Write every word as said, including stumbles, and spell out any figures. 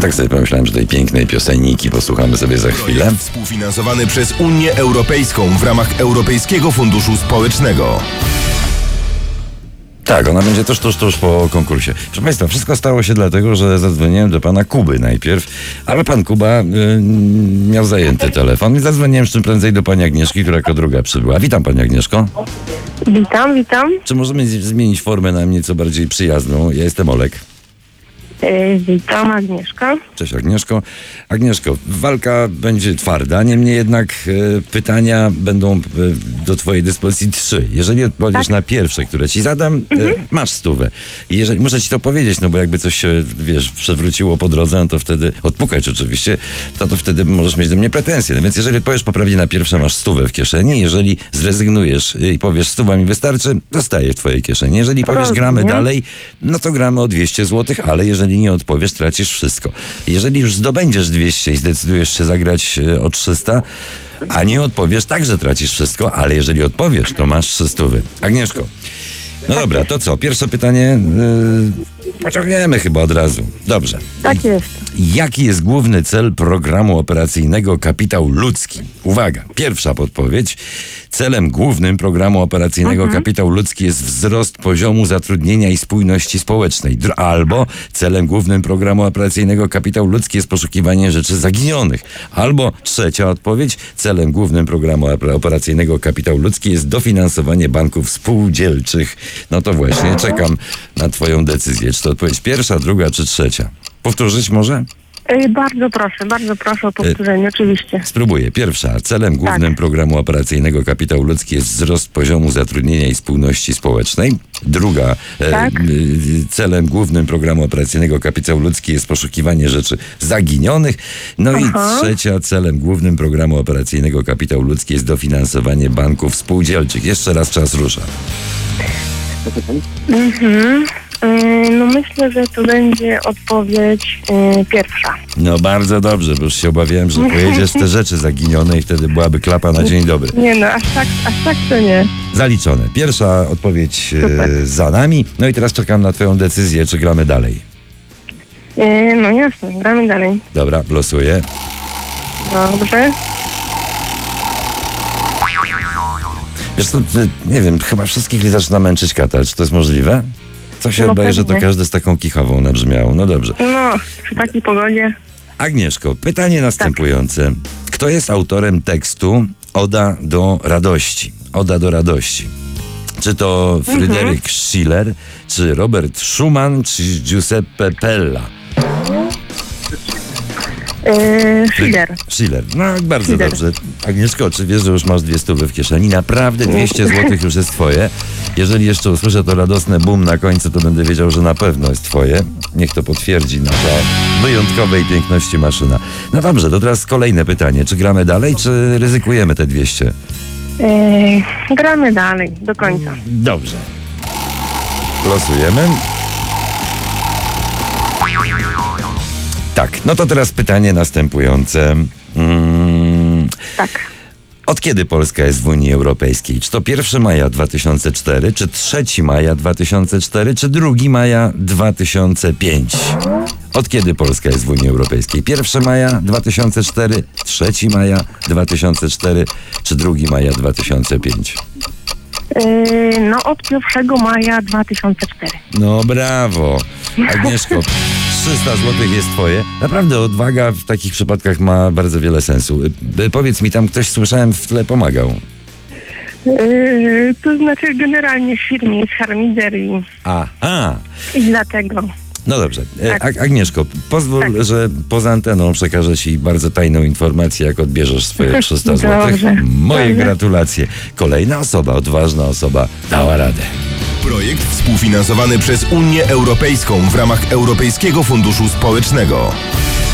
Tak sobie pomyślałem, że tej pięknej pioseniki posłuchamy sobie za chwilę. Projekt współfinansowany przez Unię Europejską w ramach Europejskiego Funduszu Społecznego. Tak, ona będzie tuż, tuż, tuż po konkursie. Proszę Państwa, wszystko stało się dlatego, że zadzwoniłem do pana Kuby najpierw, ale pan Kuba y, miał zajęty telefon i zadzwoniłem czym prędzej do pani Agnieszki, która jako druga przybyła. Witam pani Agnieszko. Witam, witam. Czy możemy z- zmienić formę na nieco bardziej przyjazną? Ja jestem Olek. E, witam, Agnieszka. Cześć Agnieszko. Agnieszko, walka będzie twarda, niemniej jednak e, pytania będą e, do twojej dyspozycji trzy. Jeżeli odpowiesz Tak. na pierwsze, które ci zadam, e, masz stówę. I jeżeli, muszę ci to powiedzieć, no bo jakby coś się, wiesz, przewróciło po drodze, no to wtedy, odpukać oczywiście, to, to wtedy możesz mieć do mnie pretensje. No więc jeżeli odpowiesz poprawnie na pierwsze, masz stówę w kieszeni. Jeżeli zrezygnujesz i powiesz, stuwa mi wystarczy, zostaje w twojej kieszeni. Jeżeli powiesz, gramy Rozumiem. dalej, no to gramy o dwieście złotych, ale jeżeli nie odpowiesz, tracisz wszystko. Jeżeli już zdobędziesz dwieście i zdecydujesz się zagrać e, o trzysta, a nie odpowiesz, także tracisz wszystko, ale jeżeli odpowiesz, to masz trzysta. Agnieszko, no dobra, to co? Pierwsze pytanie yy, pociągniemy chyba od razu. Dobrze. Tak jest. Jaki jest główny cel programu operacyjnego Kapitał Ludzki? Uwaga, pierwsza podpowiedź. Celem głównym programu operacyjnego Kapitał Ludzki jest wzrost poziomu zatrudnienia i spójności społecznej. Dr- Albo celem głównym programu operacyjnego Kapitał Ludzki jest poszukiwanie rzeczy zaginionych. Albo trzecia odpowiedź. Celem głównym programu opera- operacyjnego Kapitał Ludzki jest dofinansowanie banków spółdzielczych. No to właśnie, czekam na twoją decyzję. Czy to odpowiedź pierwsza, druga czy trzecia? Powtórzyć może? E, bardzo proszę, bardzo proszę o powtórzenie, oczywiście. Spróbuję. Pierwsza. Celem głównym programu operacyjnego Kapitał Ludzki jest wzrost poziomu zatrudnienia i spójności społecznej. Druga. e, Tak. y, celem głównym programu operacyjnego Kapitał Ludzki jest poszukiwanie rzeczy zaginionych. No Aha. i trzecia. Celem głównym programu operacyjnego Kapitał Ludzki jest dofinansowanie banków spółdzielczych. Jeszcze raz czas rusza. Mhm. E, no myślę, że to będzie odpowiedź e, pierwsza. No bardzo dobrze, bo już się obawiałem, że pojedziesz w te rzeczy zaginione i wtedy byłaby klapa na dzień dobry. Nie no, aż tak, aż tak to nie. Zaliczone. Pierwsza odpowiedź e, Super. za nami. No i teraz czekam na twoją decyzję, czy gramy dalej. E, no jasne, gramy dalej. Dobra, losuję. Dobrze. Wiesz co, ty, nie wiem, chyba wszystkich zaczyna męczyć katar. Czy to jest możliwe? Co się No wydaje, że to pewnie. każdy z taką kichawą nabrzmiał. No dobrze. No, przy takiej pogodzie. Agnieszko, pytanie następujące. Kto jest autorem tekstu Oda do radości? Oda do radości. Czy to Fryderyk Schiller, czy Robert Schumann, czy Giuseppe Pella? E, Schiller. Schiller. No, bardzo Schiller. dobrze. Agnieszko, czy wiesz, że już masz dwie stówy w kieszeni? Naprawdę dwieście złotych już jest twoje. Jeżeli jeszcze usłyszę to radosne bum na końcu, to będę wiedział, że na pewno jest twoje. Niech to potwierdzi nasza wyjątkowej piękności maszyna. No dobrze, to teraz kolejne pytanie. Czy gramy dalej, czy ryzykujemy te dwieście? E, gramy dalej, do końca. Dobrze. Losujemy. Tak, no to teraz pytanie następujące. Mm, Tak. Od kiedy Polska jest w Unii Europejskiej? Czy to pierwszego maja dwa tysiące czwartego, czy trzeciego maja dwa tysiące czwartego, czy drugiego maja dwa tysiące piątego? Od kiedy Polska jest w Unii Europejskiej? pierwszego maja dwa tysiące czwartego, trzeciego maja dwa tysiące czwartego, czy drugiego maja dwa tysiące piątego? E, no od pierwszego maja dwa tysiące czwartego. No brawo. Agnieszko, trzysta złotych jest twoje. Naprawdę odwaga w takich przypadkach ma bardzo wiele sensu. Y, Powiedz mi, tam ktoś, słyszałem, w tle pomagał. Yy, to znaczy generalnie w firmie jest harmider i, A, a. i dlatego. No dobrze. E, Tak. Ag- Agnieszko, pozwól, Tak. że poza anteną przekażę ci bardzo tajną informację, jak odbierzesz swoje trzysta złotych. Dobrze. Moje Dobrze. gratulacje. Kolejna osoba, odważna osoba, dała radę. Projekt współfinansowany przez Unię Europejską w ramach Europejskiego Funduszu Społecznego.